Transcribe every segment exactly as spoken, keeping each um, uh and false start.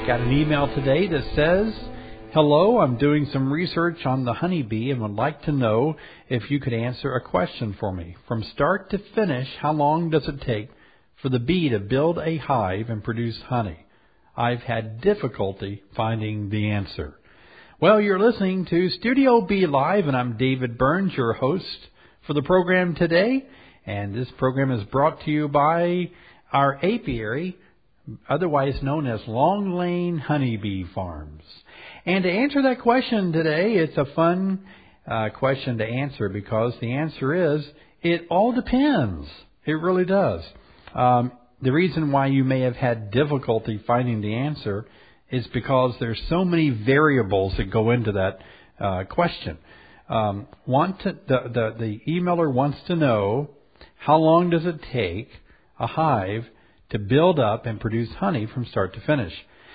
got an email today that says, hello, I'm doing some research on the honeybee and would like to know if you could answer a question for me. From start to finish, how long does it take for the bee to build a hive and produce honey? I've had difficulty finding the answer. Well, you're listening to Studio B Live, and I'm David Burns, your host for the program today. And this program is brought to you by our apiary, otherwise known as Long Lane Honeybee Farms. And to answer that question today, it's a fun uh, question to answer because the answer is, it all depends. It really does. Um, the reason why you may have had difficulty finding the answer is because there's so many variables that go into that uh, question. Um, want to, the, the, the emailer wants to know, how long does it take a hive to build up and produce honey from start to finish?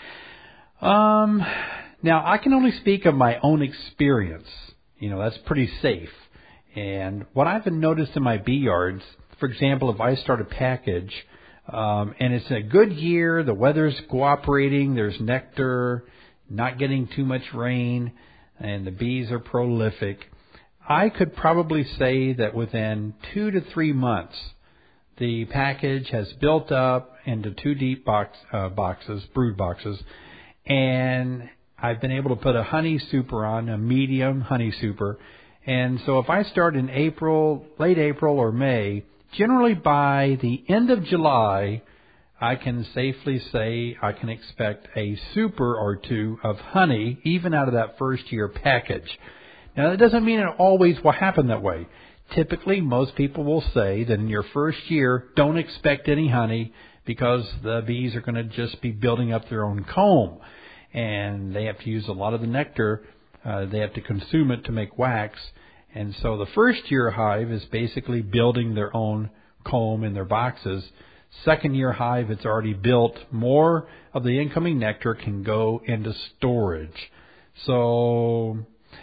Um, now, I can only speak of my own experience. You know, that's pretty safe. And what I've noticed in my bee yards, for example, if I start a package, um, and it's a good year, the weather's cooperating, there's nectar, not getting too much rain, and the bees are prolific, I could probably say that within two to three months, the package has built up into two deep box, uh, boxes, brood boxes, and I've been able to put a honey super on, a medium honey super. And so if I start in April, late April or May, generally by the end of July, I can safely say I can expect a super or two of honey, even out of that first year package. Now, that doesn't mean it always will happen that way. Typically, most people will say that in your first year, don't expect any honey because the bees are going to just be building up their own comb. And they have to use a lot of the nectar. Uh, they have to consume it to make wax. And so the first year hive is basically building their own comb in their boxes. Second year hive, it's already built. More of the incoming nectar can go into storage. So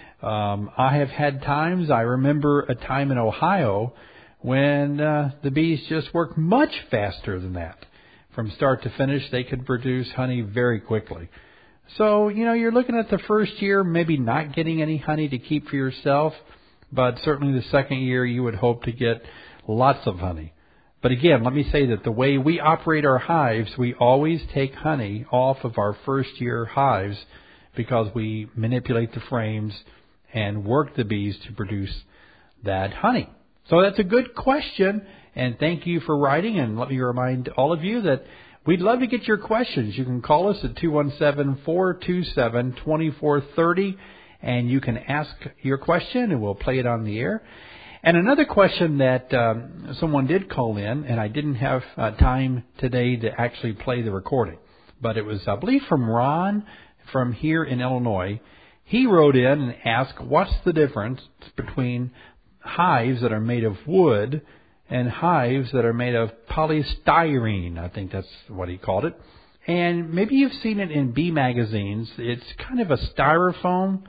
um, I have had times, I remember a time in Ohio when uh, the bees just worked much faster than that. From start to finish, they could produce honey very quickly. So, you know, you're looking at the first year, maybe not getting any honey to keep for yourself, but certainly the second year you would hope to get lots of honey. But again, let me say that the way we operate our hives, we always take honey off of our first year hives because we manipulate the frames and work the bees to produce that honey. So that's a good question, and thank you for writing. And let me remind all of you that we'd love to get your questions. You can call us at two one seven, four two seven, two four three zero, and you can ask your question, and we'll play it on the air. And another question that um, someone did call in, and I didn't have uh, time today to actually play the recording, but it was, I believe, from Ron from here in Illinois. He wrote in and asked, what's the difference between hives that are made of wood and hives that are made of polystyrene? I think that's what he called it. And maybe you've seen it in bee magazines. It's kind of a styrofoam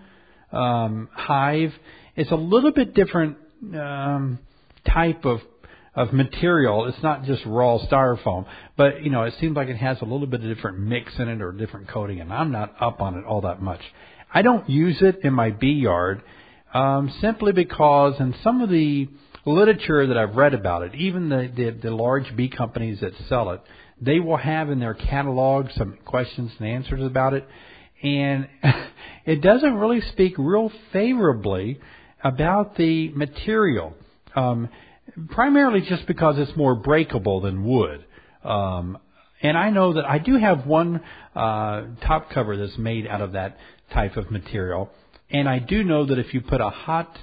um, hive. It's a little bit different um, type of of material. It's not just raw styrofoam, but you know, it seems like it has a little bit of different mix in it or different coating, and I'm not up on it all that much. I don't use it in my bee yard um, simply because in some of the literature that I've read about it, even the, the, the large bee companies that sell it, they will have in their catalog some questions and answers about it. And it doesn't really speak real favorably about the material, um, primarily just because it's more breakable than wood. Um, and I know that I do have one uh, top cover that's made out of that type of material. And I do know that if you put a hot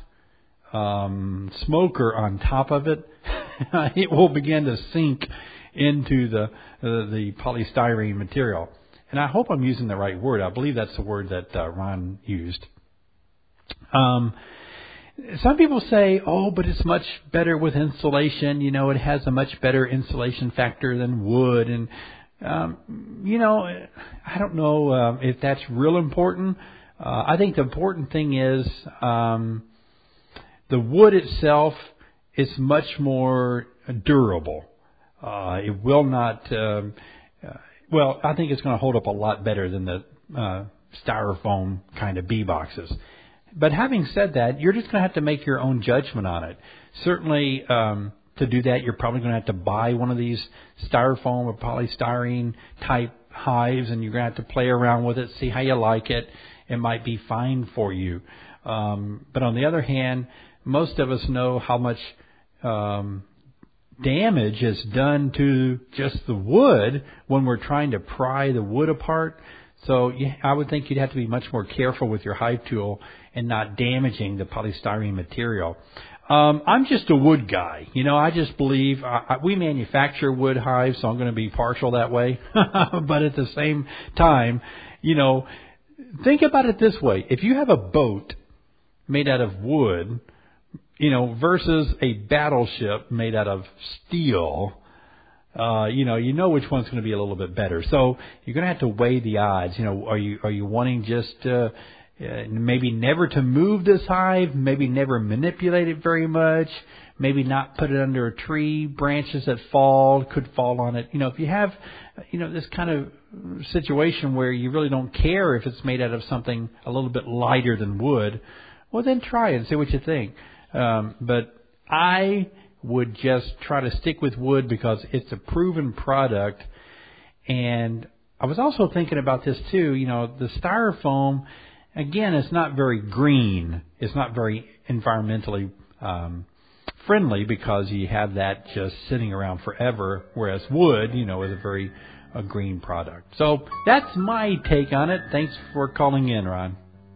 um, smoker on top of it, it will begin to sink into the, uh, the polystyrene material. And I hope I'm using the right word. I believe that's the word that uh, Ron used. Um, some people say, oh, but it's much better with insulation. You know, it has a much better insulation factor than wood. And, um, you know, I don't know uh, if that's real important. Uh, I think the important thing is um, the wood itself is much more durable. Uh, it will not... Um, uh, Well, I think it's going to hold up a lot better than the uh, styrofoam kind of bee boxes. But having said that, you're just going to have to make your own judgment on it. Certainly, um, to do that, you're probably going to have to buy one of these styrofoam or polystyrene type hives, and you're going to have to play around with it, see how you like it. It might be fine for you. Um, but on the other hand, most of us know how much um, damage is done to just the wood when we're trying to pry the wood apart. So yeah, I would think you'd have to be much more careful with your hive tool and not damaging the polystyrene material. Um, I'm just a wood guy. You know, I just believe uh, we manufacture wood hives, so I'm going to be partial that way. But at the same time, you know, think about it this way. If you have a boat made out of wood, you know, versus a battleship made out of steel, uh, you know, you know which one's going to be a little bit better. So you're going to have to weigh the odds. You know, are you are you wanting just uh, uh, maybe never to move this hive, maybe never manipulate it very much, maybe not put it under a tree, branches that fall could fall on it. You know, if you have, you know, this kind of situation where you really don't care if it's made out of something a little bit lighter than wood, well, then try it and see what you think. Um, but I would just try to stick with wood because it's a proven product. And I was also thinking about this too. You know, the styrofoam, again, it's not very green. It's not very environmentally um, friendly because you have that just sitting around forever, whereas wood, you know, is a very a green product. So that's my take on it. Thanks for calling in, Ron.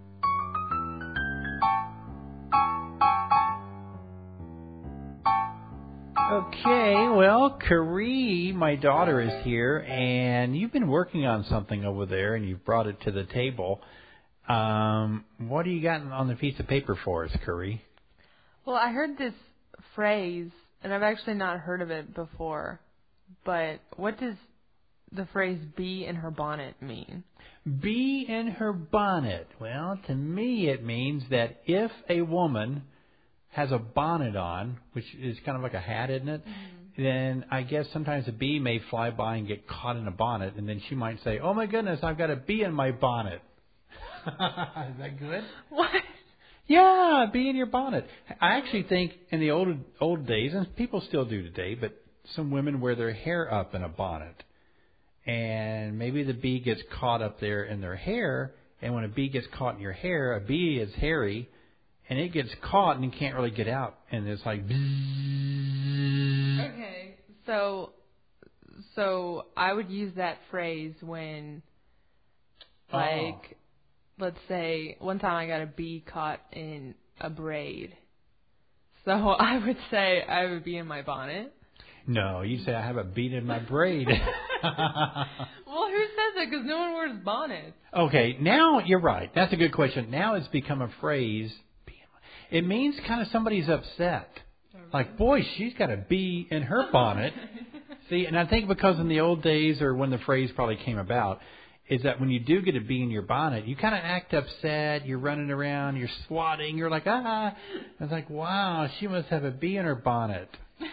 Okay, well, Carrie, my daughter, is here, and you've been working on something over there, and you've brought it to the table. Um, what do you got on the piece of paper for us, Carrie? Well, I heard this phrase, and I've actually not heard of it before, but what does the phrase bee in her bonnet mean? Bee in her bonnet. Well, to me it means that if a woman has a bonnet on, which is kind of like a hat, isn't it? Mm-hmm. Then I guess sometimes a bee may fly by and get caught in a bonnet, and then she might say, oh my goodness, I've got a bee in my bonnet. Is that good? What? Yeah, bee in your bonnet. I actually think in the old old days, and people still do today, but some women wear their hair up in a bonnet. And maybe the bee gets caught up there in their hair, and when a bee gets caught in your hair, a bee is hairy, and it gets caught and it can't really get out, and it's like bzzz. Okay, so so I would use that phrase when, like, oh. let's say one time I got a bee caught in a braid. So I would say I would be in my bonnet. No, you say I have a bee in my braid. Well, who says that? Because no one wears bonnets. Okay, now you're right. That's a good question. Now it's become a phrase. It means kind of somebody's upset. Like, boy, she's got a bee in her bonnet. See, and I think because in the old days, or when the phrase probably came about, is that when you do get a bee in your bonnet, you kind of act upset. You're running around. You're swatting. You're like, ah. It's like, wow, she must have a bee in her bonnet.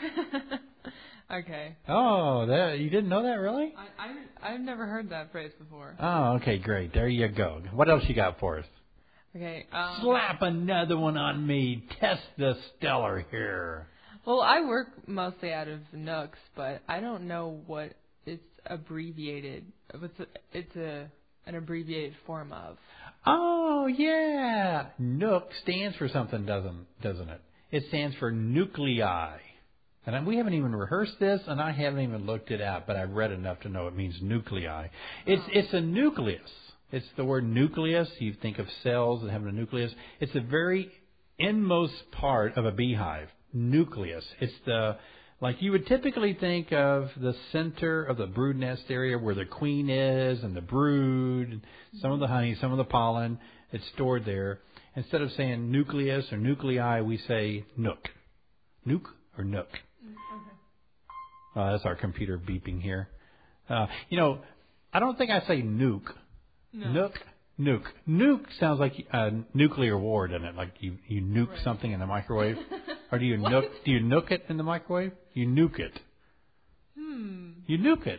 Okay. Oh, that, you didn't know that, really? I, I, I've never heard that phrase before. Oh, okay, great. There you go. What else you got for us? Okay. Um, Slap another one on me. Test the stellar here. Well, I work mostly out of Nooks, but I don't know what it's abbreviated. It's a, it's a an abbreviated form of. Oh, yeah. Nook stands for something, doesn't doesn't it? It stands for nuclei. And we haven't even rehearsed this, and I haven't even looked it out, but I've read enough to know it means nuclei. It's oh. it's a nucleus. It's the word nucleus. You think of cells that have a nucleus. It's the very inmost part of a beehive, nucleus. It's the, like you would typically think of the center of the brood nest area where the queen is and the brood, some of the honey, some of the pollen. It's stored there. Instead of saying nucleus or nuclei, we say nook. Nuke or nook. Okay. Uh, that's our computer beeping here. Uh, you know, I don't think I say nuke. No. Nook, nuke. Nuke sounds like a nuclear war, doesn't it? Like you, you nuke right. something in the microwave. Or do you nook? Do you nook it in the microwave? You nuke it. Hmm. You nuke it.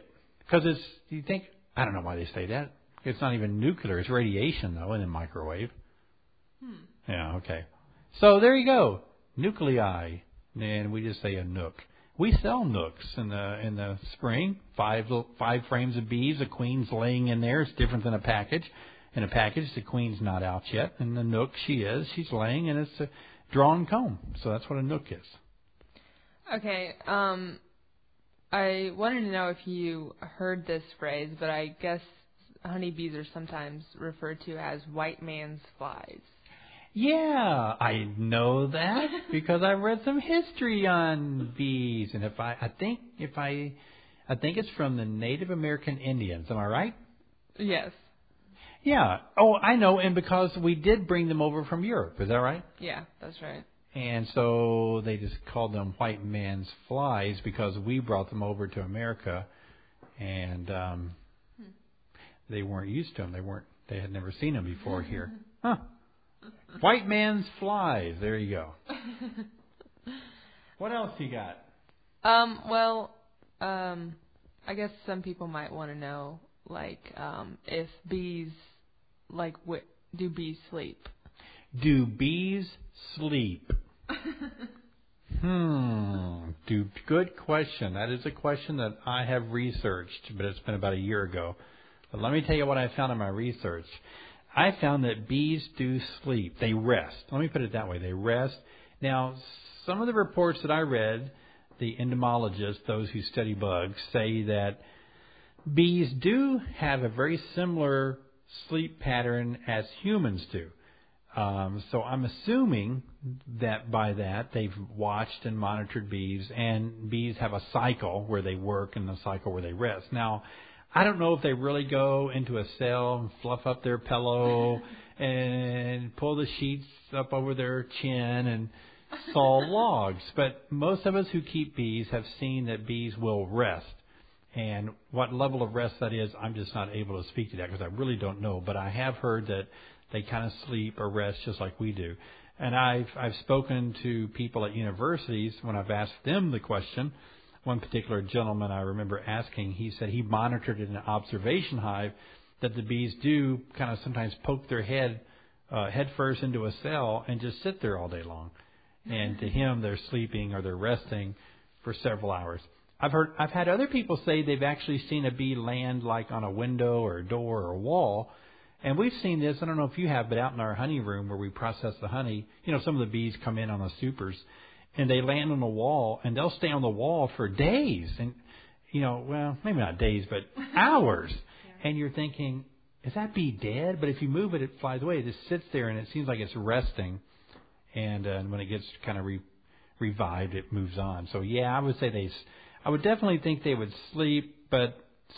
Because it's, you think, I don't know why they say that. It's not even nuclear. It's radiation, though, in a microwave. Hmm. Yeah, okay. So there you go. Nuclei. And we just say a nook. We sell nooks in the in the spring. Five five frames of bees. A queen's laying in there. It's different than a package. In a package, the queen's not out yet. In the nook, she is. She's laying, and it's a drawn comb. So that's what a nook is. Okay. Um, I wanted to know if you heard this phrase, but I guess honeybees are sometimes referred to as white man's flies. Yeah, I know that because I read some history on bees, and if I, I think if I, I think it's from the Native American Indians. Am I right? Yes. Yeah. Oh, I know, and because we did bring them over from Europe. Is that right? Yeah, that's right. And so they just called them white man's flies because we brought them over to America, and um, hmm. they weren't used to them. They weren't. They had never seen them before here. Huh. White man's flies. There you go. What else you got? Um. Well, um, I guess some people might want to know, like, um, if bees, like, wh- do bees sleep? Do bees sleep? hmm. Do good question. That is a question that I have researched, but it's been about a year ago. But let me tell you what I found in my research. I found that bees do sleep. They rest. Let me put it that way. They rest. Now, some of the reports that I read, the entomologists, those who study bugs, say that bees do have a very similar sleep pattern as humans do. Um, so I'm assuming that by that they've watched and monitored bees, and bees have a cycle where they work and a cycle where they rest. Now, I don't know if they really go into a cell and fluff up their pillow and pull the sheets up over their chin and saw logs. But most of us who keep bees have seen that bees will rest. And what level of rest that is, I'm just not able to speak to that because I really don't know. But I have heard that they kind of sleep or rest just like we do. And I've I've spoken to people at universities when I've asked them the question. One particular gentleman I remember asking, he said he monitored in an observation hive that the bees do kind of sometimes poke their head uh, head first into a cell and just sit there all day long. And to him, they're sleeping or they're resting for several hours. I've heard I've had other people say they've actually seen a bee land like on a window or a door or a wall. And we've seen this, I don't know if you have, but out in our honey room where we process the honey, you know, some of the bees come in on the supers. And they land on the wall, and they'll stay on the wall for days. And, you know, well, maybe not days, but hours. Yeah. And you're thinking, is that bee dead? But if you move it, it flies away. It just sits there, and it seems like it's resting. And uh, when it gets kind of re- revived, it moves on. So, yeah, I would say they, I would definitely think they would sleep, but,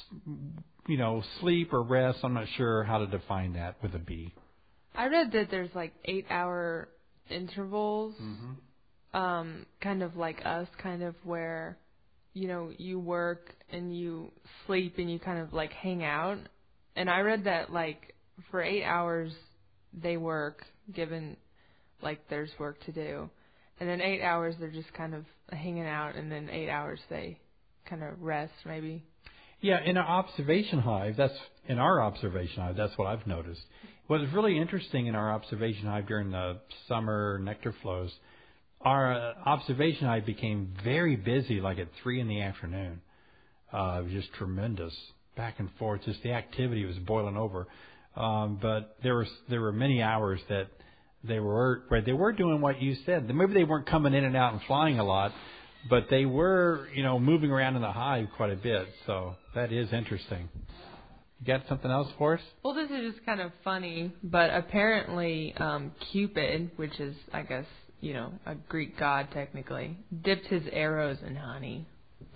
you know, sleep or rest, I'm not sure how to define that with a bee. I read that there's like eight-hour intervals. Mm-hmm. Um, kind of like us, kind of where, you know, you work and you sleep and you kind of like hang out. And I read that like for eight hours they work, given like there's work to do. And then eight hours they're just kind of hanging out, and then eight hours they kind of rest maybe. Yeah, in our observation hive, that's in our observation hive, that's what I've noticed. What is really interesting in our observation hive during the summer nectar flows, our uh, observation hive became very busy, like at three in the afternoon. Uh, it was just tremendous, back and forth. Just the activity was boiling over. Um, but there was there were many hours that they were where they were doing what you said. Maybe they weren't coming in and out and flying a lot, but they were, you know, moving around in the hive quite a bit. So that is interesting. You got something else for us? Well, this is just kind of funny, but apparently um, Cupid, which is, I guess, you know, a Greek god technically, dipped his arrows in honey.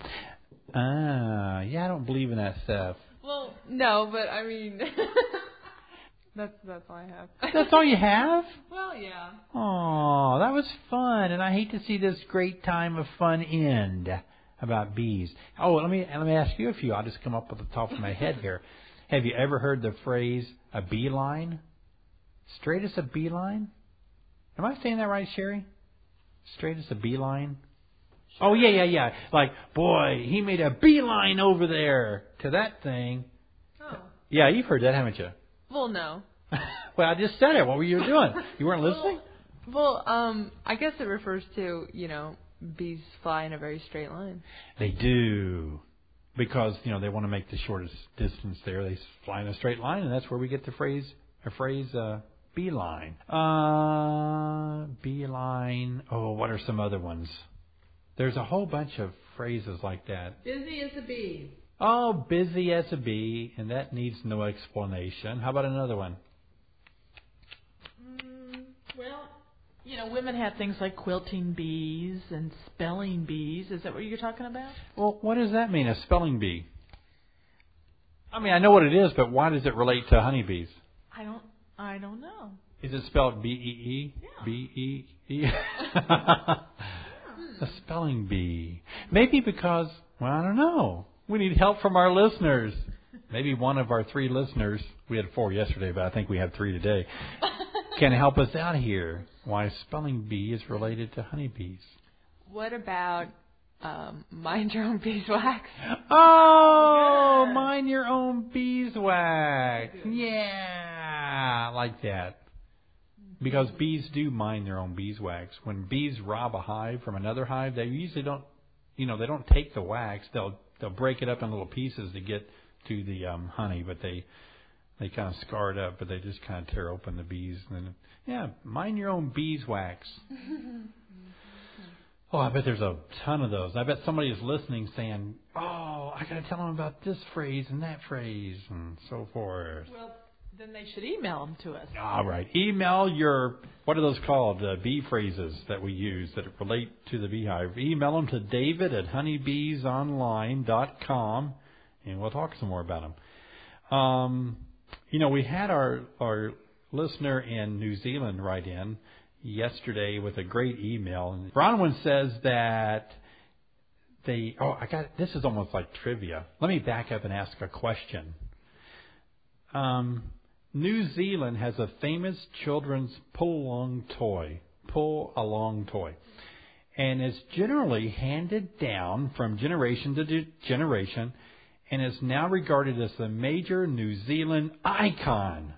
Ah, yeah, I don't believe in that stuff. Well, no, but I mean, that's that's all I have. That's all you have? Well, yeah. Oh, that was fun, and I hate to see this great time of fun end about bees. Oh, let me let me ask you a few. I'll just come up with the top of my head here. Have you ever heard the phrase a beeline? Straight as a beeline? Am I saying that right, Sherry? Straight as a beeline? Oh, yeah, yeah, yeah. Like, boy, he made a beeline over there to that thing. Oh. Yeah, you've heard that, haven't you? Well, no. Well, I just said it. What were you doing? You weren't listening? Well, um, I guess it refers to, you know, bees fly in a very straight line. They do. Because, you know, they want to make the shortest distance there. They fly in a straight line, and that's where we get the phrase, a phrase, uh, beeline. Uh, beeline. Oh, what are some other ones? There's a whole bunch of phrases like that. Busy as a bee. Oh, busy as a bee, and that needs no explanation. How about another one? Mm, well, you know, women have things like quilting bees and spelling bees. Is that what you're talking about? Well, what does that mean, a spelling bee? I mean, I know what it is, but why does it relate to honeybees? I don't. I don't know. Is it spelled B E E? Yeah. B E E? A spelling bee. Maybe because, well, I don't know. We need help from our listeners. Maybe one of our three listeners, we had four yesterday, but I think we have three today, can help us out here. Why spelling bee is related to honeybees. What about um, mind your own beeswax? Oh, yeah. Mind your own beeswax. Yeah, I like that. Because bees do mind their own beeswax. When bees rob a hive from another hive, they usually don't, you know, they don't take the wax. They'll they'll break it up in little pieces to get to the um, honey, but they they kind of scar it up, but they just kind of tear open the bees. And then, yeah, mind your own beeswax. Oh, I bet there's a ton of those. I bet somebody is listening saying, oh, I got to tell them about this phrase and that phrase and so forth. Well, then they should email them to us. All right. Email your, what are those called, uh, bee phrases that we use that relate to the beehive. Email them to David at honeybees online dot com, and we'll talk some more about them. Um, you know, we had our, our listener in New Zealand write in yesterday with a great email. And Bronwyn says that they, oh, I got, this is almost like trivia. Let me back up and ask a question. Um, New Zealand has a famous children's pull-along toy, pull-along toy, and is generally handed down from generation to ge- generation and is now regarded as a major New Zealand icon.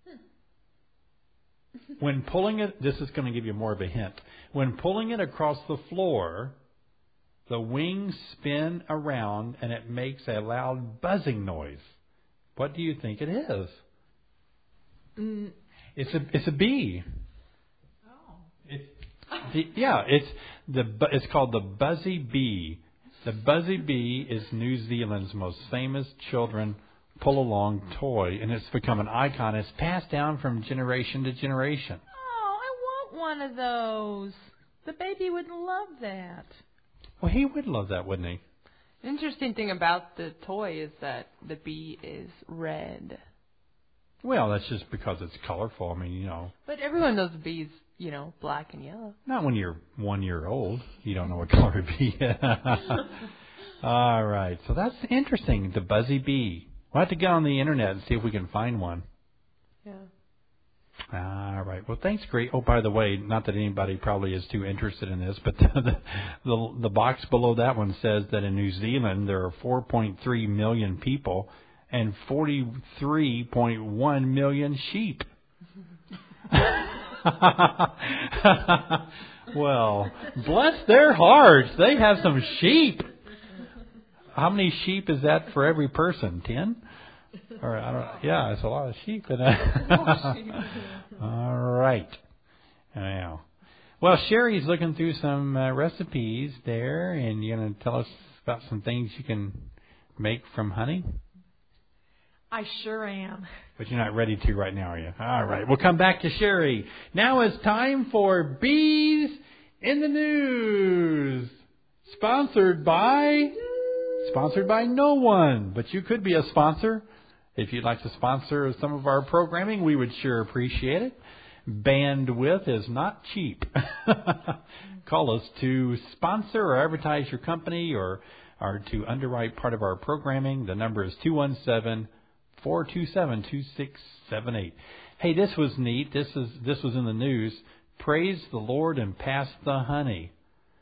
When pulling it, this is going to give you more of a hint. When pulling it across the floor, the wings spin around and it makes a loud buzzing noise. What do you think it is? Mm. It's a it's a bee. Oh. It's the, yeah, it's the it's called the Buzzy Bee. The Buzzy Bee is New Zealand's most famous children pull-along toy, and it's become an icon. It's passed down from generation to generation. Oh, I want one of those. The baby would love that. Well, he would love that, wouldn't he? The interesting thing about the toy is that the bee is red. Well, that's just because it's colorful. I mean, you know. But everyone knows the bee's, you know, black and yellow. Not when you're one year old. You don't know what color a bee is. All right. So that's interesting, the Buzzy Bee. We'll have to get on the internet and see if we can find one. Yeah. All right. Well, thanks, great. Oh, by the way, not that anybody probably is too interested in this, but the, the, the box below that one says that in New Zealand there are four point three million people and forty-three point one million sheep. Well, bless their hearts. They have some sheep. How many sheep is that for every person? Ten? Or I don't. Yeah, it's a lot of sheep. All right. Now, well, Sherry's looking through some uh, recipes there, and you're going to tell us about some things you can make from honey. I sure am. But you're not ready to right now, are you? All right. We'll come back to Sherry. Now it's time for Bees in the News. Sponsored by... Sponsored by no one. But you could be a sponsor. If you'd like to sponsor some of our programming, we would sure appreciate it. Bandwidth is not cheap. Call us to sponsor or advertise your company or, or to underwrite part of our programming. The number is two one seven, four two seven, two six seven eight. Hey, this was neat. This is this was in the news. Praise the Lord and pass the honey.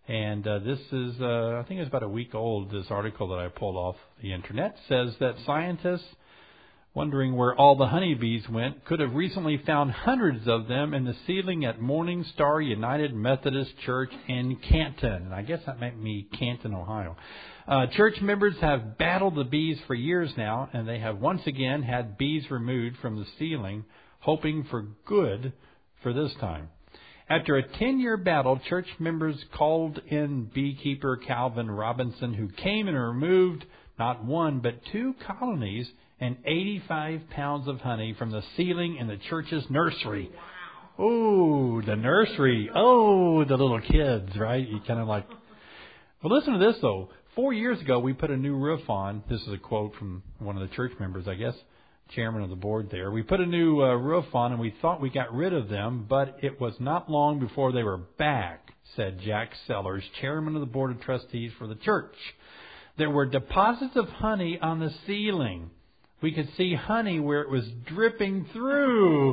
And uh, this is, uh, I think it's about a week old, this article that I pulled off the internet, says that scientists, wondering where all the honeybees went, could have recently found hundreds of them in the ceiling at Morning Star United Methodist Church in Canton. And I guess that might be Canton, Ohio. Uh, church members have battled the bees for years now, and they have once again had bees removed from the ceiling, hoping for good for this time. After a ten-year battle, church members called in beekeeper Calvin Robinson, who came and removed not one but two colonies and eighty-five pounds of honey from the ceiling in the church's nursery. Wow. Oh, the nursery. Oh, the little kids, right? You kind of like... Well, listen to this, though. Four years ago, we put a new roof on. This is a quote from one of the church members, I guess, chairman of the board there. We put a new uh, roof on, and we thought we got rid of them, but it was not long before they were back, said Jack Sellers, chairman of the board of trustees for the church. There were deposits of honey on the ceiling. We could see honey where it was dripping through.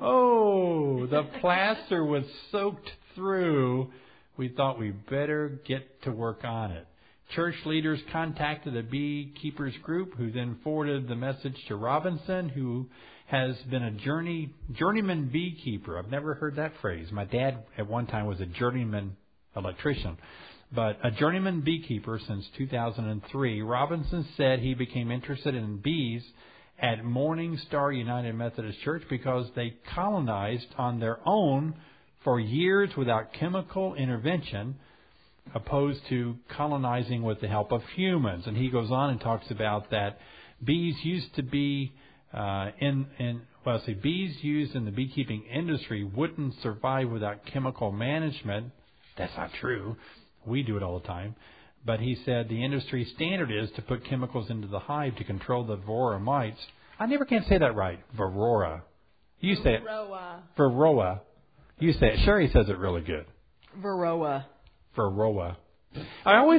Oh, the plaster was soaked through. We thought we better get to work on it. Church leaders contacted a beekeepers group, who then forwarded the message to Robinson, who has been a journey journeyman beekeeper. I've never heard that phrase. My dad at one time was a journeyman electrician, but a journeyman beekeeper since two thousand three. Robinson said he became interested in bees at Morning Star United Methodist Church because they colonized on their own for years without chemical intervention, opposed to colonizing with the help of humans. And he goes on and talks about that bees used to be uh, in, in well, see, bees used in the beekeeping industry wouldn't survive without chemical management. That's not true. We do it all the time. But he said the industry standard is to put chemicals into the hive to control the varroa mites. I never can say that right. Varroa. You say it. Varroa. Varroa. You say it. Sherry says it really good. Varroa. Varroa. I always,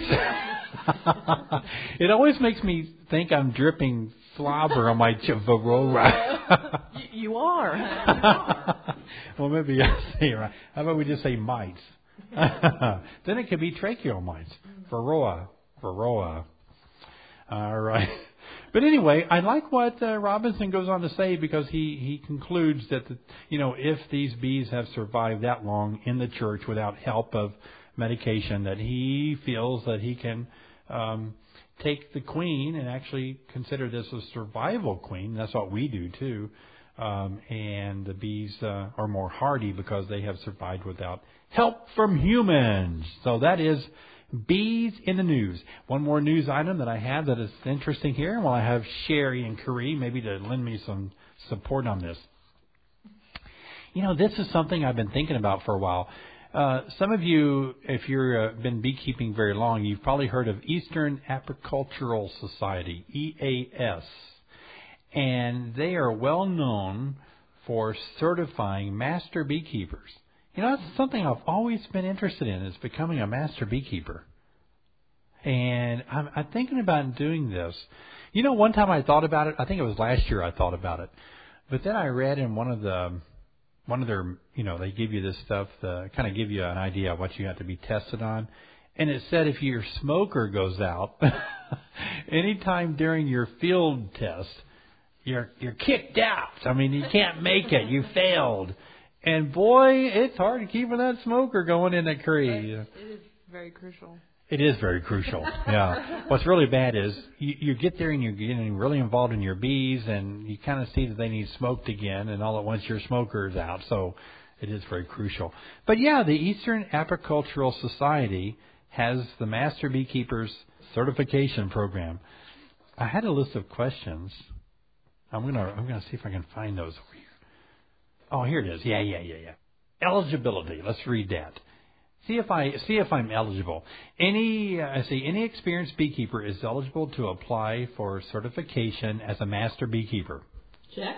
it always makes me think I'm dripping slobber on my ch- Varroa. you, you are. You are. Well, maybe I say it right. How about we just say mites? Then it could be tracheal mites. Varroa. Varroa. All right. But anyway, I like what uh, Robinson goes on to say, because he, he concludes that, the, you know, if these bees have survived that long in the church without help of medication, that he feels that he can um, take the queen and actually consider this a survival queen. That's what we do too. Um, and the bees uh, are more hardy because they have survived without help from humans. So that is bees in the news. One more news item that I have that is interesting here. Well, I have Sherry and Carrie maybe to lend me some support on this. You know, this is something I've been thinking about for a while. Uh, some of you, if you've uh, been beekeeping very long, you've probably heard of Eastern Apicultural Society, E A S. And they are well known for certifying master beekeepers. You know, that's something I've always been interested in, is becoming a master beekeeper. And I'm, I'm thinking about doing this. You know, one time I thought about it. I think it was last year I thought about it. But then I read in one of the, one of their, you know, they give you this stuff to kind of give you an idea of what you have to be tested on. And it said if your smoker goes out anytime during your field test, you're you're kicked out. I mean, you can't make it. You failed. And boy, it's hard to keep that smoker going in the tree. It is very crucial. It is very crucial. Yeah. What's really bad is you, you get there and you're getting really involved in your bees, and you kind of see that they need smoked again, and all at once your smoker is out. So it is very crucial. But yeah, the Eastern Apicultural Society has the Master Beekeepers Certification Program. I had a list of questions. I'm gonna I'm gonna see if I can find those over here. Oh, here it is. Yeah, yeah, yeah, yeah. Eligibility. Let's read that. See if I see if I'm eligible. Any uh, I see any experienced beekeeper is eligible to apply for certification as a master beekeeper. Check.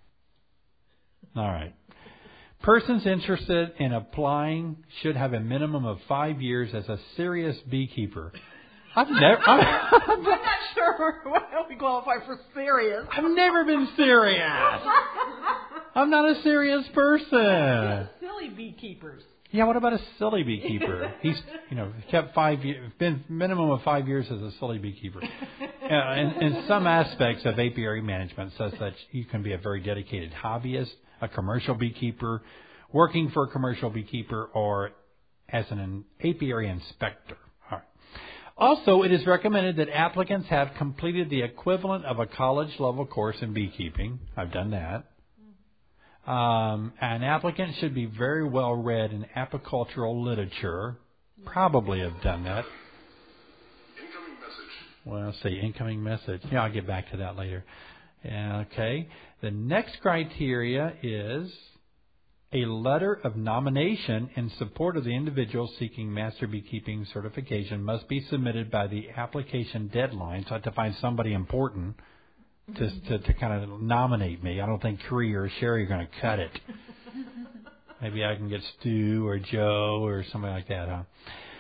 All right. Persons interested in applying should have a minimum of five years as a serious beekeeper. I've never. I'm, I'm not sure why we qualify for serious. I've never been serious. I'm not a serious person. Silly beekeepers. Yeah, what about a silly beekeeper? He's, you know, kept five years, been minimum of five years as a silly beekeeper. Uh, in, in some aspects of apiary management, such that you can be a very dedicated hobbyist, a commercial beekeeper, working for a commercial beekeeper, or as an apiary inspector. All right. Also, it is recommended that applicants have completed the equivalent of a college-level course in beekeeping. I've done that. Um, an applicant should be very well read in apicultural literature. Probably have done that. Incoming message. Well, let's see, incoming message. Yeah, I'll get back to that later. Okay. The next criteria is a letter of nomination in support of the individual seeking master beekeeping certification must be submitted by the application deadline. So I have to find somebody important to, to, to kind of nominate me. I don't think Cree or Sherry are going to cut it. Maybe I can get Stu or Joe or somebody like that, huh?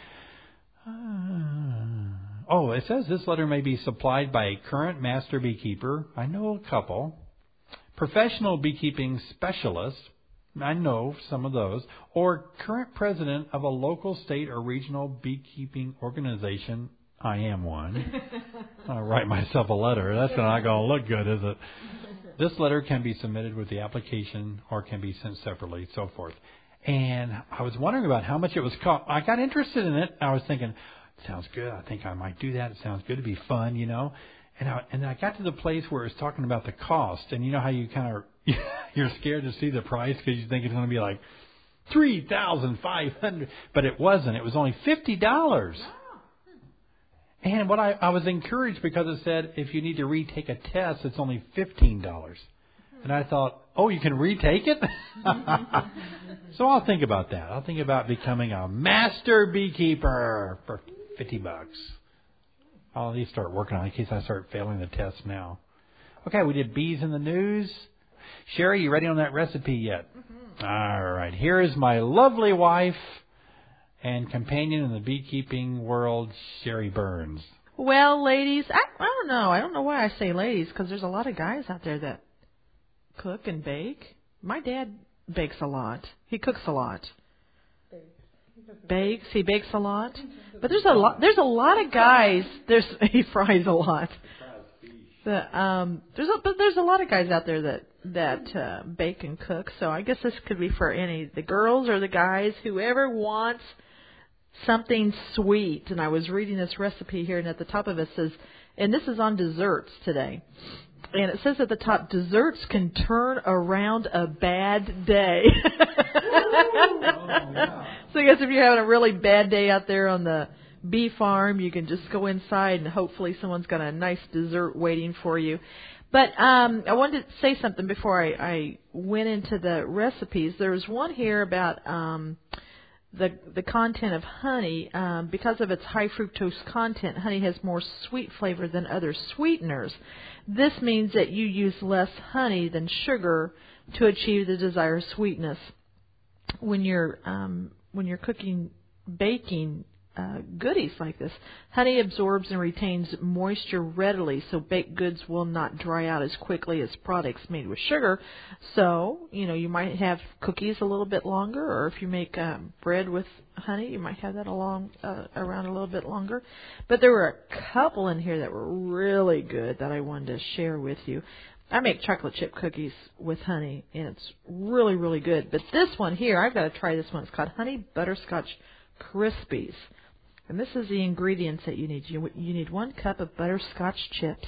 Uh, oh, it says this letter may be supplied by a current master beekeeper. I know a couple. Professional beekeeping specialist. I know some of those. Or current president of a local, state, or regional beekeeping organization. I am one. I'll write myself a letter. That's not going to look good, is it? This letter can be submitted with the application or can be sent separately, so forth. And I was wondering about how much it was cost. I got interested in it. I was thinking, it sounds good. I think I might do that. It sounds good to be fun, you know. And I, and I got to the place where it was talking about the cost. And you know how you kind of, you're scared to see the price because you think it's going to be like three thousand five hundred dollars. But it wasn't. It was only fifty dollars. And what I, I was encouraged because it said if you need to retake a test, it's only fifteen dollars. And I thought, oh, you can retake it? So I'll think about that. I'll think about becoming a master beekeeper for fifty bucks. I'll at least start working on it in case I start failing the test now. Okay, we did bees in the news. Sherry, you ready on that recipe yet? Mm-hmm. All right. Here is my lovely wife and companion in the beekeeping world, Sherry Burns. Well, ladies, I, I don't know. I don't know why I say ladies, because there's a lot of guys out there that cook and bake. My dad bakes a lot. He cooks a lot. Bakes. He bakes a lot. But there's a lot. There's a lot of guys. There's he fries a lot. The, um, there's a, but there's a lot of guys out there that that uh, bake and cook. So I guess this could be for any the girls or the guys, whoever wants something sweet. And I was reading this recipe here, and at the top of it says, and this is on desserts today. And it says at the top, desserts can turn around a bad day. Oh, yeah. So I guess if you're having a really bad day out there on the bee farm, you can just go inside and hopefully someone's got a nice dessert waiting for you. But um, I wanted to say something before I, I went into the recipes. There was one here about um, the the content of honey. Um, because of its high fructose content, honey has more sweet flavor than other sweeteners. This means that you use less honey than sugar to achieve the desired sweetness. When you're um, when you're cooking, baking uh, goodies like this, honey absorbs and retains moisture readily, so baked goods will not dry out as quickly as products made with sugar. So, you know, you might have cookies a little bit longer, or if you make um, bread with honey, you might have that along uh, around a little bit longer. But there were a couple in here that were really good that I wanted to share with you. I make chocolate chip cookies with honey, and it's really, really good. But this one here, I've got to try this one. It's called Honey Butterscotch Krispies. And this is the ingredients that you need. You, you need one cup of butterscotch chips.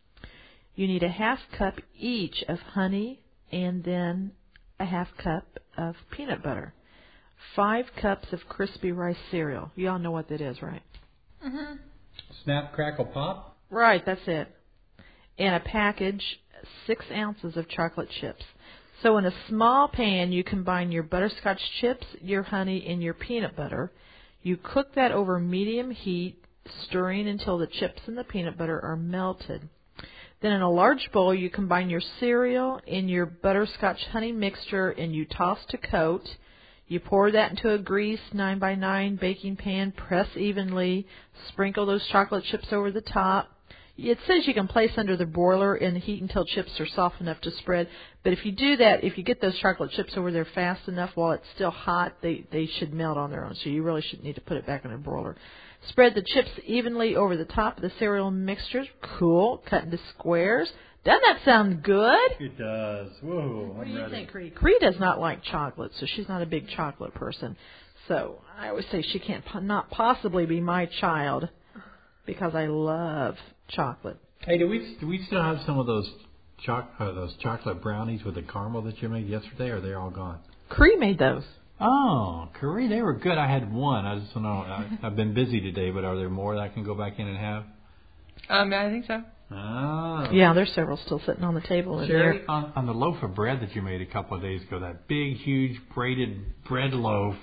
You need a half cup each of honey, and then a half cup of peanut butter. Five cups of crispy rice cereal. You all know what that is, right? Mm-hmm. Snap, crackle, pop? Right, that's it. And a package, six ounces of chocolate chips. So in a small pan, you combine your butterscotch chips, your honey, and your peanut butter. You cook that over medium heat, stirring until the chips and the peanut butter are melted. Then in a large bowl, you combine your cereal and your butterscotch honey mixture, and you toss to coat. You pour that into a greased nine by nine baking pan, press evenly, sprinkle those chocolate chips over the top. It says you can place under the broiler and heat until chips are soft enough to spread. But if you do that, if you get those chocolate chips over there fast enough while it's still hot, they, they should melt on their own. So you really shouldn't need to put it back in a broiler. Spread the chips evenly over the top of the cereal mixtures. Cool. Cut into squares. Doesn't that sound good? It does. Whoa. What I'm do you ready. think, Cree? Cree does not like chocolate, so she's not a big chocolate person. So I always say she can't po- not possibly be my child because I love chocolate. Hey, do we do we still have some of those choc uh, those chocolate brownies with the caramel that you made yesterday, or are they all gone? Cree made those. Oh, Curry, they were good. I had one. I just don't know. I, I've been busy today, but are there more that I can go back in and have? Um, I think so. Ah. Yeah, there's several still sitting on the table in Sherry, there. on, on the loaf of bread that you made a couple of days ago, that big, huge braided bread loaf,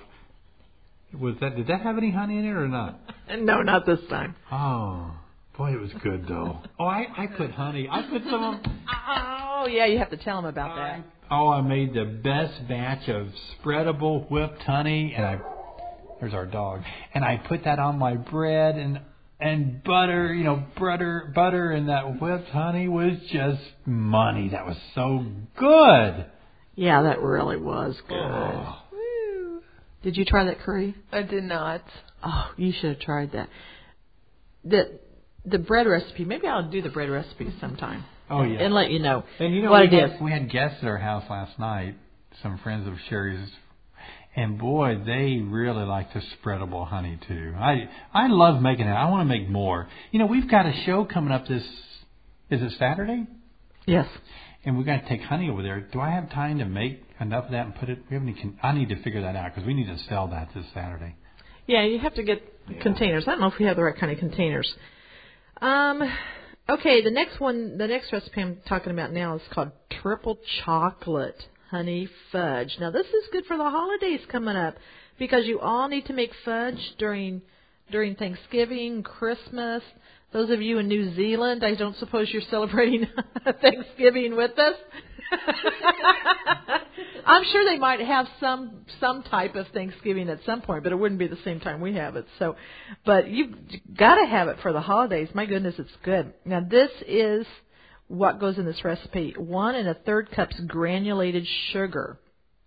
was that? Did that have any honey in it or not? No, not this time. Oh, boy, it was good though. Oh, I, I put honey. I put some of. Oh, yeah, you have to tell them about that. Oh, I made the best batch of spreadable whipped honey, and I there's our dog, and I put that on my bread and and butter, you know, butter, butter, and that whipped honey was just money. That was so good. Yeah, that really was good. Oh. Woo. Did you try that curry? I did not. Oh, you should have tried that. The the bread recipe. Maybe I'll do the bread recipe sometime. Oh yeah, And let you know. And you know, what we it is. had, we had guests at our house last night, some friends of Sherry's, and boy, they really like the spreadable honey too. I I love making it. I want to make more. You know, we've got a show coming up this, is it Saturday? Yes. And we're going to take honey over there. Do I have time to make enough of that and put it? We have any? Con- I need to figure that out because we need to sell that this Saturday. Yeah, you have to get Yeah. containers. I don't know if we have the right kind of containers. Um, okay, the next one, the next recipe I'm talking about now is called triple chocolate honey fudge. Now, this is good for the holidays coming up because you all need to make fudge during during Thanksgiving, Christmas. Those of you in New Zealand, I don't suppose you're celebrating Thanksgiving with us. I'm sure they might have some some type of Thanksgiving at some point, but it wouldn't be the same time we have it. So, but you've got to have it for the holidays. My goodness, it's good. Now, this is what goes in this recipe. One and a third cups granulated sugar.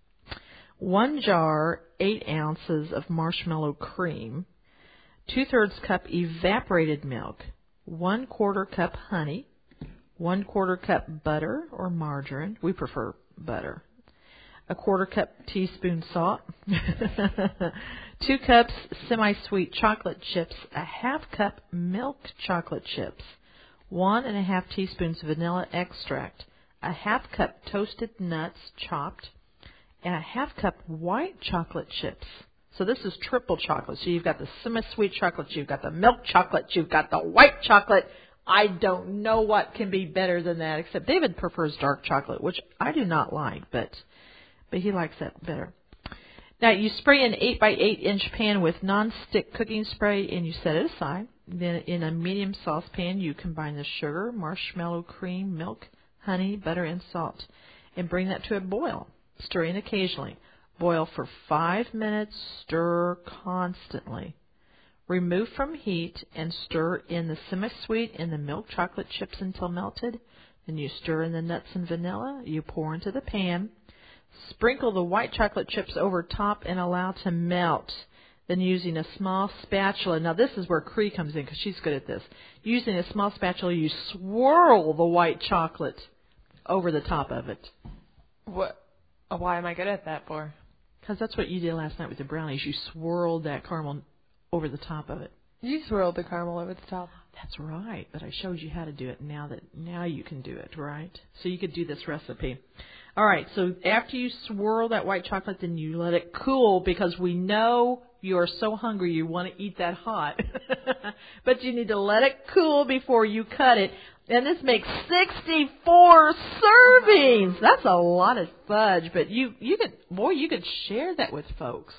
One jar, eight ounces of marshmallow cream. Two-thirds cup evaporated milk. One quarter cup honey. One quarter cup butter or margarine. We prefer butter. A quarter cup teaspoon salt. Two cups semi-sweet chocolate chips. A half cup milk chocolate chips. One and a half teaspoons vanilla extract. A half cup toasted nuts chopped. And a half cup white chocolate chips. So this is triple chocolate. So you've got the semi-sweet chocolate, you've got the milk chocolate, you've got the white chocolate. I don't know what can be better than that, except David prefers dark chocolate, which I do not like, but but he likes that better. Now you spray an eight by eight inch pan with non-stick cooking spray, and you set it aside. Then in a medium saucepan, you combine the sugar, marshmallow cream, milk, honey, butter, and salt, and bring that to a boil, stirring occasionally. Boil for five minutes, stir constantly. Remove from heat and stir in the semi-sweet and the milk chocolate chips until melted. Then you stir in the nuts and vanilla. You pour into the pan. Sprinkle the white chocolate chips over top and allow to melt. Then using a small spatula. Now this is where Cree comes in because she's good at this. Using a small spatula, you swirl the white chocolate over the top of it. What? Why am I good at that for? Because that's what you did last night with the brownies. You swirled that caramel over the top of it. You swirled the caramel over the top. That's right, but I showed you how to do it. Now that now you can do it, right? So you could do this recipe. All right, so after you swirl that white chocolate, then you let it cool because we know you are so hungry you want to eat that hot. But you need to let it cool before you cut it. And this makes sixty-four servings. That's a lot of fudge, but you you could boy, you could share that with folks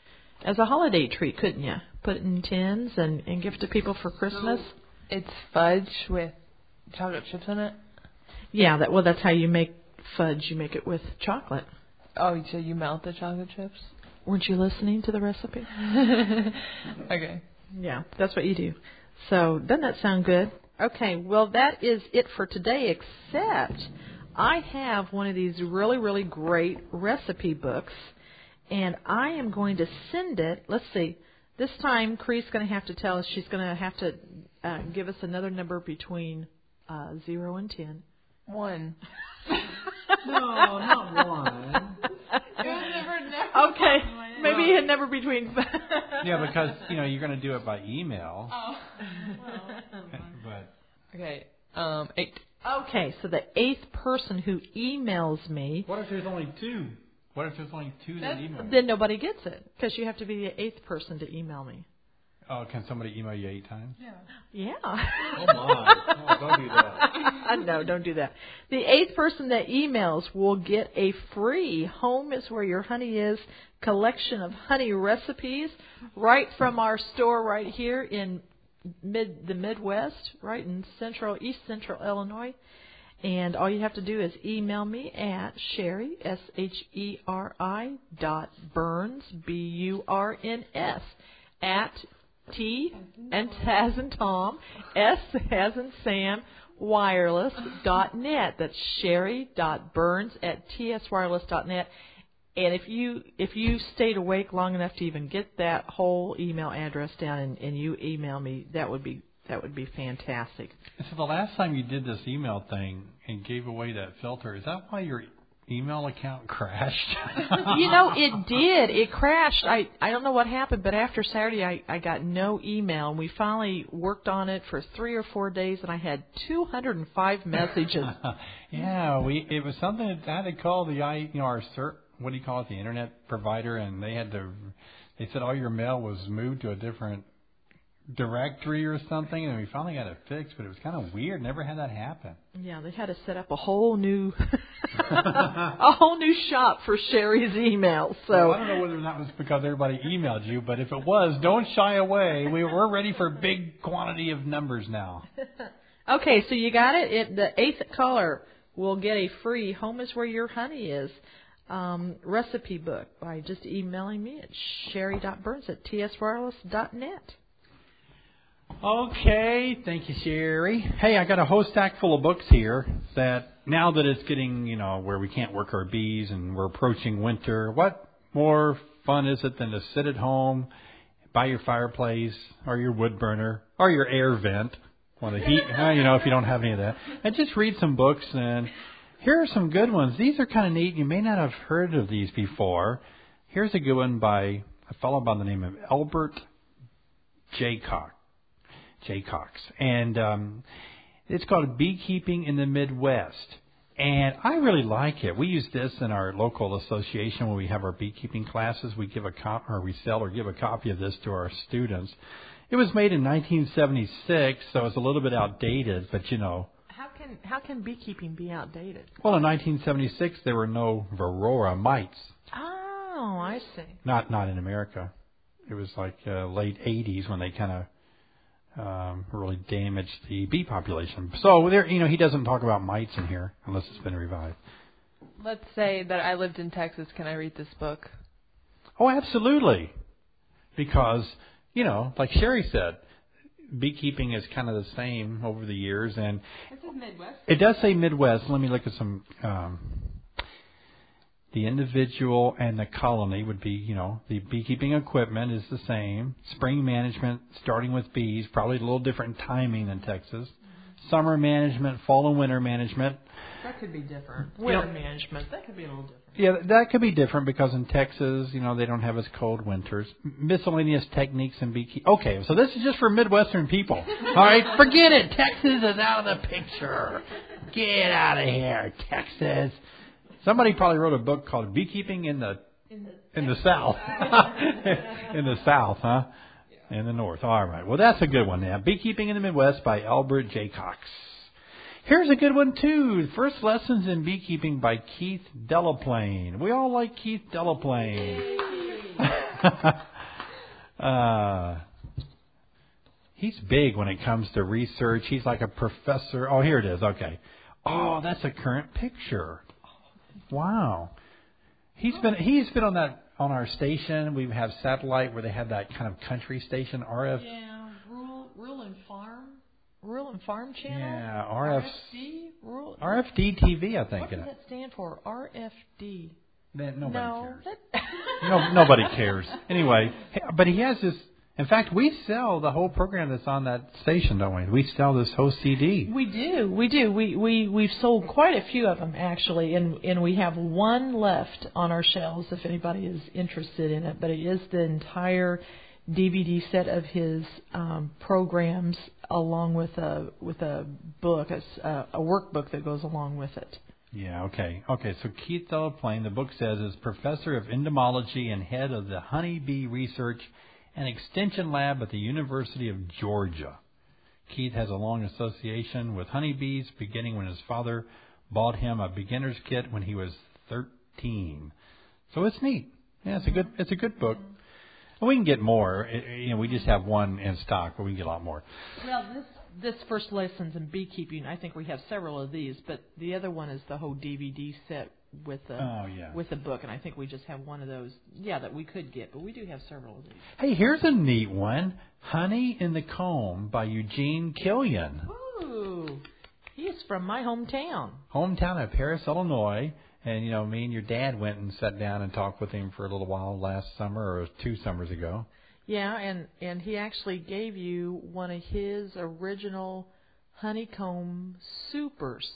as a holiday treat, couldn't you? Put it in tins and, and give it to people for Christmas. So it's fudge with chocolate chips in it? Yeah, that well that's how you make fudge. You make it with chocolate. Oh, so you melt the chocolate chips? Weren't you listening to the recipe? Okay. Yeah, that's what you do. So doesn't that sound good? Okay, well, that is it for today, except I have one of these really, really great recipe books, and I am going to send it. Let's see. This time, Cree's going to have to tell us. She's going to have to uh, give us another number between uh, zero and ten. One. No, not one. Okay, maybe a number between. Yeah, because you know you're going to do it by email. Oh. But Okay. Um, eight. Okay, so the eighth person who emails me, what if there's only two? What if there's only two that email? then nobody gets it because you have to be the eighth person to email me. Oh, can somebody email you eight times? Yeah. Yeah. Oh my! Oh, don't do that. No, don't do that. The eighth person that emails will get a free Home is Where Your Honey Is collection of honey recipes right from our store right here in mid the Midwest, right in central, east central Illinois. And all you have to do is email me at Sherry, S H E R I dot Burns, B U R N S, at T and as in Tom, S as in Sam, wireless dot net. That's Sherry dot Burns at T S wireless dot net. And if you if you stayed awake long enough to even get that whole email address down and, and you email me, that would be that would be fantastic. So the last time you did this email thing and gave away that filter, is that why your email account crashed? You know, it did. It crashed. I, I don't know what happened, but after Saturday I, I got no email. And we finally worked on it for three or four days, and I had two hundred five messages. Yeah, we it was something that I had to call the I you know our cert, what do you call it, the internet provider, and they had to they said all your mail was moved to a different directory or something, and we finally got it fixed, but it was kind of weird. Never had that happen. Yeah, they had to set up a whole new a whole new shop for Sherry's emails. So well, I don't know whether that was because everybody emailed you, but if it was, don't shy away. We we're ready for a big quantity of numbers now. Okay, so you got it. it. The eighth caller will get a free Home is Where Your Honey Is um, recipe book by just emailing me at Sherry dot Burns at T S wireless dot net. Okay, thank you, Sherry. Hey, I got a whole stack full of books here that now that it's getting, you know, where we can't work our bees and we're approaching winter, what more fun is it than to sit at home by your fireplace or your wood burner or your air vent, or the heat, you know, if you don't have any of that, and just read some books. And here are some good ones. These are kind of neat. You may not have heard of these before. Here's a good one by a fellow by the name of Albert Jaycock. Jaycox. And um, it's called Beekeeping in the Midwest. And I really like it. We use this in our local association when we have our beekeeping classes. We give a cop or we sell or give a copy of this to our students. It was made in nineteen seventy-six, so it's a little bit outdated, but you know. How can how can beekeeping be outdated? Well, in nineteen seventy-six there were no Varroa mites. Oh, I see. Not not in America. It was like uh, late eighties when they kind of Um, really damaged the bee population. So there, you know, he doesn't talk about mites in here unless it's been revived. Let's say that I lived in Texas. Can I read this book? Oh, absolutely. Because, you know, like Sherry said, beekeeping is kind of the same over the years, and This is Midwest. it does say Midwest. Let me look at some. Um, The individual and the colony would be, you know, the beekeeping equipment is the same. Spring management, starting with bees, probably a little different timing than Texas. Summer management, fall and winter management. That could be different. Winter Winter management, that could be a little different. Yeah, that could be different because in Texas, you know, they don't have as cold winters. Miscellaneous techniques in beekeeping. Okay, so this is just for Midwestern people. All right, forget it. Texas is out of the picture. Get out of here, Texas. Somebody probably wrote a book called Beekeeping in the in the, in the South. In the South, huh? Yeah. In the North. All right. Well, that's a good one now. Beekeeping in the Midwest by Albert Jaycox. Here's a good one, too. First Lessons in Beekeeping by Keith Delaplane. We all like Keith Delaplane. uh, he's big when it comes to research. He's like a professor. Oh, here it is. Okay. Oh, that's a current picture. Wow, he's been he's been on that on our station. We have satellite where they have that kind of country station R F. Yeah, rural, rural and farm. Rural and Farm Channel? Yeah, R F D? Rural, R F D T V, I think. what does it. that stand for? R F D. That nobody no, cares. That No, nobody cares. Anyway, but he has this. In fact, we sell the whole program that's on that station, don't we? We sell this whole C D. We do, we do. We we we've sold quite a few of them actually, and and we have one left on our shelves if anybody is interested in it. But it is the entire D V D set of his um, programs, along with a with a book, a, a workbook that goes along with it. Yeah, okay. Okay, so Keith Delaplane, the book says, is professor of entomology and head of the honeybee research and extension lab at the University of Georgia. Keith has a long association with honeybees, beginning when his father bought him a beginner's kit when he was thirteen. So it's neat. Yeah, it's a good it's a good book. And we can get more. You know, we just have one in stock, but we can get a lot more. Well, this this first lessons in beekeeping, I think we have several of these, but the other one is the whole D V D set with the Oh, yeah. with the book, and I think we just have one of those. Yeah, that we could get, but we do have several of these. Hey, here's a neat one. Honey in the Comb by Eugene Killian. Ooh, he's from my hometown. Hometown of Paris, Illinois. And, you know, me and your dad went and sat down and talked with him for a little while last summer or two summers ago. Yeah, and, and he actually gave you one of his original honeycomb supers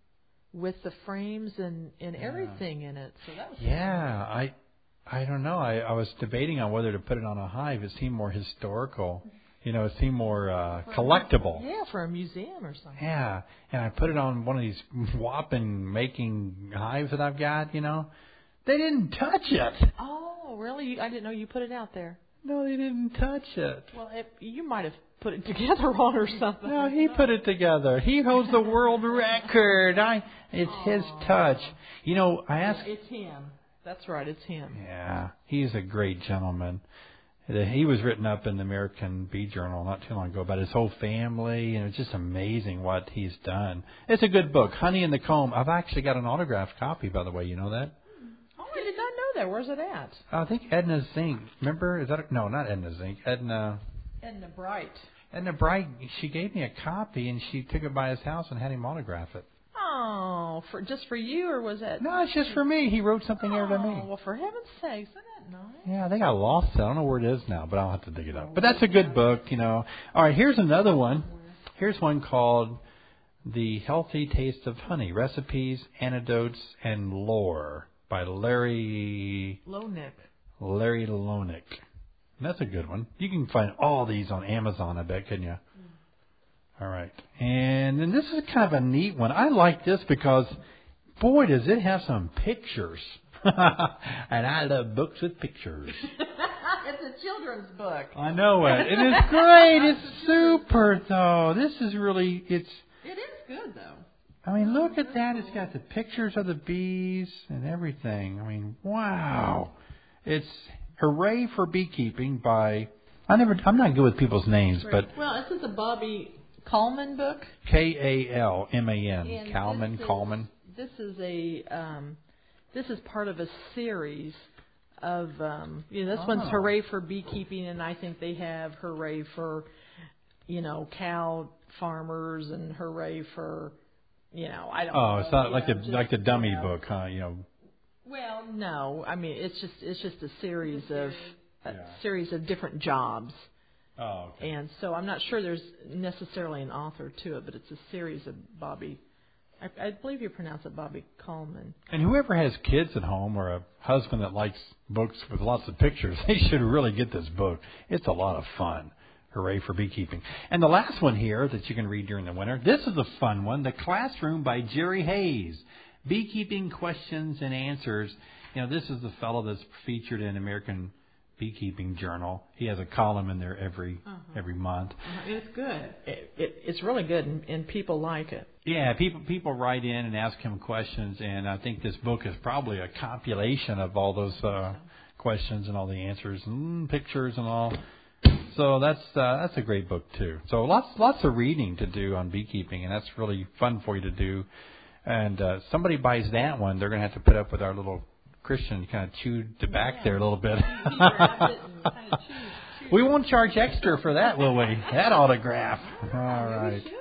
with the frames and, and Yeah. everything in it. So that was Yeah, I I don't know. I, I was debating on whether to put it on a hive. It seemed more historical. You know, it seemed more uh, collectible. Yeah, for a museum or something. Yeah, and I put it on one of these whopping making hives that I've got, you know. They didn't touch it. Oh, really? I didn't know you put it out there. No, they didn't touch it. Well, if, you might have put it together wrong or something. No, he put it together. He holds the world record. I, it's his touch. You know, I asked. It's him. That's right, it's him. Yeah, he's a great gentleman. He was written up in the American Bee Journal not too long ago about his whole family, and it's just amazing what he's done. It's a good book, Honey in the Comb. I've actually got an autographed copy, by the way. You know that? Oh, I did not know that. Where's it at? I think Edna Zink. Remember? Is that no? Not Edna Zink. Edna. Edna Bright. Edna Bright. She gave me a copy, and she took it by his house and had him autograph it. Oh, for just for you, or was that? No, it's just for me. He wrote something there to me. Oh, well, for heaven's sakes, isn't that nice? Yeah, I think I lost it. I don't know where it is now, but I'll have to dig it up. But that's a good book, you know. All right, here's another one. Here's one called The Healthy Taste of Honey, Recipes, Anecdotes, and Lore by Larry Lonick. Larry Lonick. And that's a good one. You can find all these on Amazon, I bet, couldn't you? All right. And then this is kind of a neat one. I like this because, boy, does it have some pictures. And I love books with pictures. It's a children's book. I know it. It is great. It's super, though. This is really, it's... It is good, though. I mean, look at that. It's got the pictures of the bees and everything. I mean, wow. It's Hooray for Beekeeping by... I never, I'm not good with people's names, but... Well, this is a Bobby Kallman book. K A L M A N. And Kallman, this is- Kallman. This is a um, this is part of a series of um, you know this one's Oh. Hooray for Beekeeping, and I think they have Hooray for you know cow farmers and Hooray for you know I don't. Oh, know, it's not you like know, the just, like the dummy you know. book, huh? You know. Well, no, I mean it's just it's just a series of a Yeah. series of different jobs. Oh, okay. And so I'm not sure there's necessarily an author to it, but it's a series of Bobby. I, I believe you pronounce it Bobby Kallman. And whoever has kids at home or a husband that likes books with lots of pictures, they should really get this book. It's a lot of fun. Hooray for Beekeeping. And the last one here that you can read during the winter, this is a fun one, The Classroom by Jerry Hayes. Beekeeping Questions and Answers. You know, this is the fellow that's featured in American Beekeeping Journal. He has a column in there every Uh-huh. every month. Uh, it's good. It, it, it's really good, and, and people like it. Yeah, people people write in and ask him questions, and I think this book is probably a compilation of all those uh, questions and all the answers and pictures and all. So that's uh, that's a great book too. So lots lots of reading to do on beekeeping, and that's really fun for you to do. And uh, somebody buys that one, they're going to have to put up with our little Christian kind of chewed the back Yeah. there a little bit. Grab it and kind of choose, choose. We won't charge extra for that, will we? That autograph. All Maybe we right. should.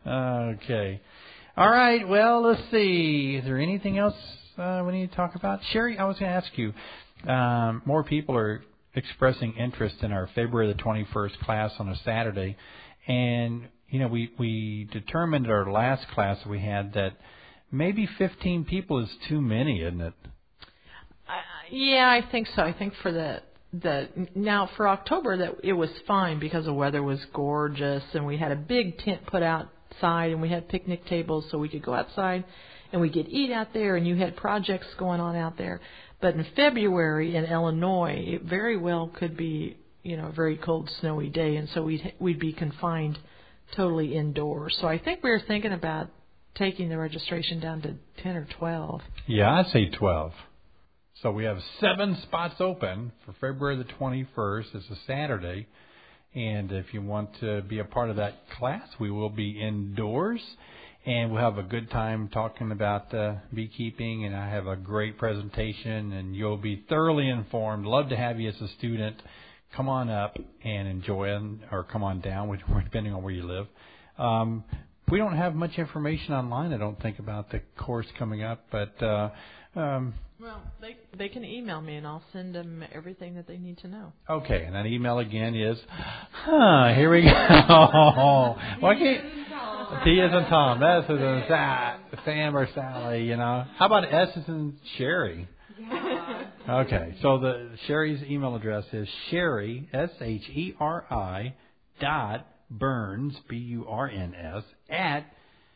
Okay. All right. Well, let's see. Is there anything else uh, we need to talk about? Sherry, I was going to ask you. Um, more people are expressing interest in our February the twenty-first class on a Saturday. And, you know, we, we determined at our last class we had that maybe fifteen people is too many, isn't it? Uh, yeah, I think so. I think for the the now for October that it was fine because the weather was gorgeous and we had a big tent put outside and we had picnic tables so we could go outside and we could eat out there and you had projects going on out there. But in February in Illinois, it very well could be, you know, a very cold, snowy day, and so we'd we'd be confined totally indoors. So I think we were thinking about taking the registration down to ten or twelve. Yeah, I'd say twelve. So we have seven spots open for February the twenty-first. It's a Saturday. And if you want to be a part of that class, we will be indoors. And we'll have a good time talking about uh, beekeeping. And I have a great presentation. And you'll be thoroughly informed. Love to have you as a student. Come on up and enjoy it. Or come on down, which, depending on where you live. Um, we don't have much information online, I don't think, about the course coming up. But... Uh, um, Well, they they can email me and I'll send them everything that they need to know. Okay, and that email again is, huh, here we go. Why can't, T is in Tom, S is in Sa- Sam or Sally, you know. How about S is in Sherry? Yeah. Okay, so the Sherry's email address is Sherry, S H E R I, dot Burns, B U R N S, at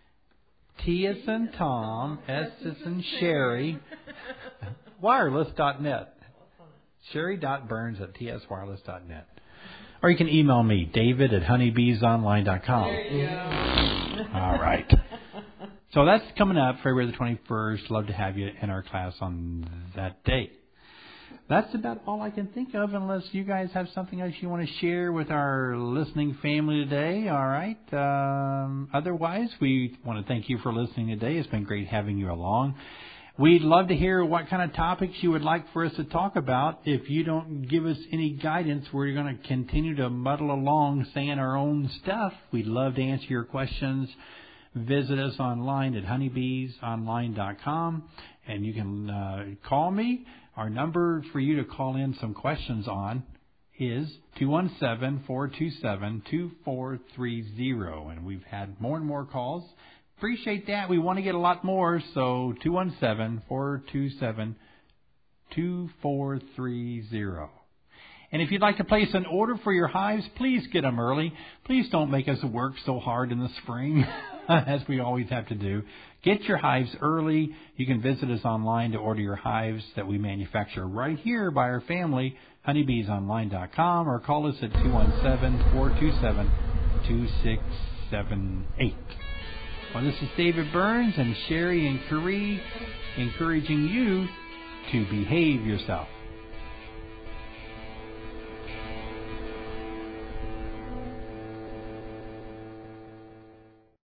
T is in Tom, S is in Sherry, wireless dot net. Sherry dot Burns at T S wireless dot net. Or you can email me, David at honeybees online dot com. There you go. All right. So that's coming up February the twenty-first. Love to have you in our class on that date. That's about all I can think of, unless you guys have something else you want to share with our listening family today. All right. Um, otherwise, we want to thank you for listening today. It's been great having you along. We'd love to hear what kind of topics you would like for us to talk about. If you don't give us any guidance, we're going to continue to muddle along saying our own stuff. We'd love to answer your questions. Visit us online at honeybees online dot com, and you can uh, call me. Our number for you to call in some questions on is two one seven, four two seven, two four three zero, and we've had more and more calls. Appreciate that. We want to get a lot more, so two one seven, four two seven, two four three zero. And if you'd like to place an order for your hives, please get them early. Please don't make us work so hard in the spring, as we always have to do. Get your hives early. You can visit us online to order your hives that we manufacture right here by our family, honeybees online dot com, or call us at two one seven, four two seven, two six seven eight. Well, this is David Burns and Sherry and Curry encouraging you to behave yourself.